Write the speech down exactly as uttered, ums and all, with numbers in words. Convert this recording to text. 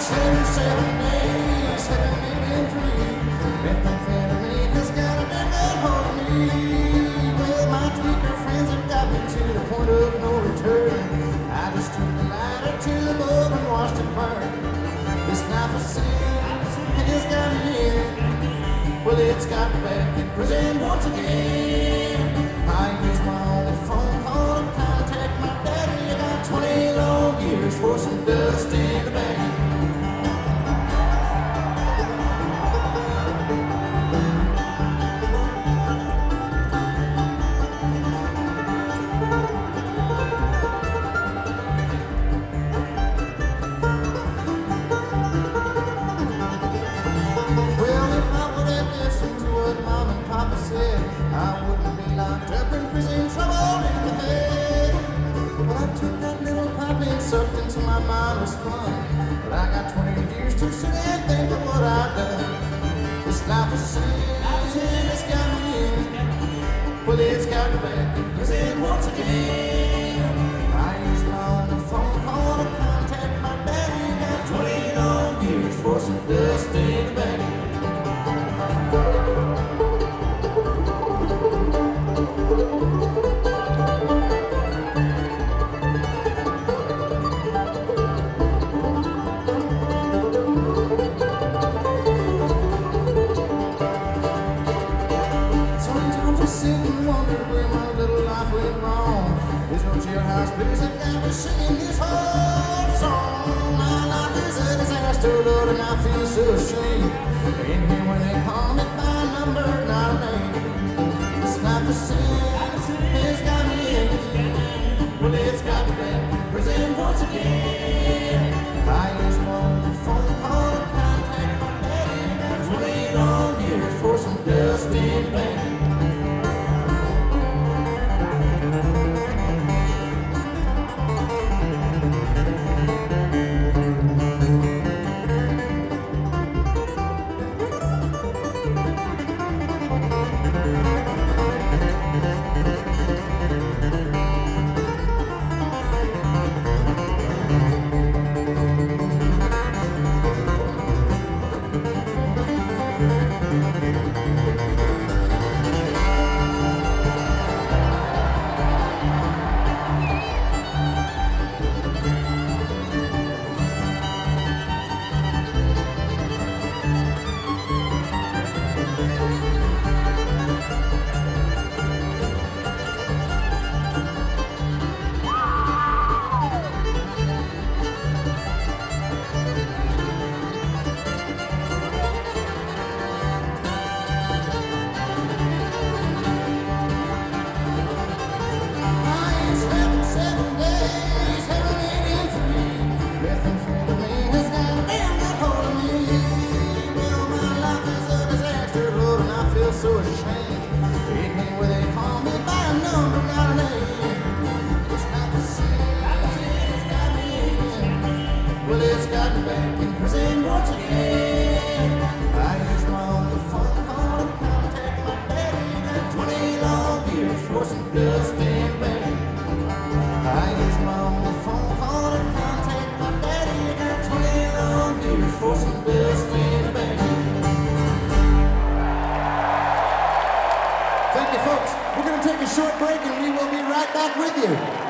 seven, seven days, seven, eight, and three. Methamphetamine has got a big hold of me. Well, my tweaker friends have got me to the point of no return. I just took the lighter to the bulb and watched it burn. This life of sin has got me in. Well, it's got me back in prison once again. I use my only phone call to contact my daddy. I got twenty long years for some dust in the bag. I wouldn't be locked up in prison, trouble in the head. But I took that little pipe and sucked into my mindless fun. But I got twenty years to sit and think of what I've done. This life is sin, it's got me in. Well, it's got me back in prison once again. I used my only phone call to contact my daddy. Got twenty long years for some dust in the bag. Sit and wonder where my little life went wrong. There's no jailhouse blues that got me singing this whole song. My life is a disaster, Lord, and I feel so ashamed. In here when they call me by a number, not a name. This life is sin, it's got me in. Well, it's got me back in prison once again. I use my only phone call to contact my daddy. Got twenty long years for some dust in the bag. So ashamed. In here where they call me by a number, not a name. It's not the same. It's got me in. Well, it's got me back in prison once again. I use my only phone call to contact my daddy. Got twenty long years for some dust in the bag. I use my only phone call to contact my daddy. Got twenty long years for some dust in the bag. Thank you, folks. We're going to take a short break and we will be right back with you.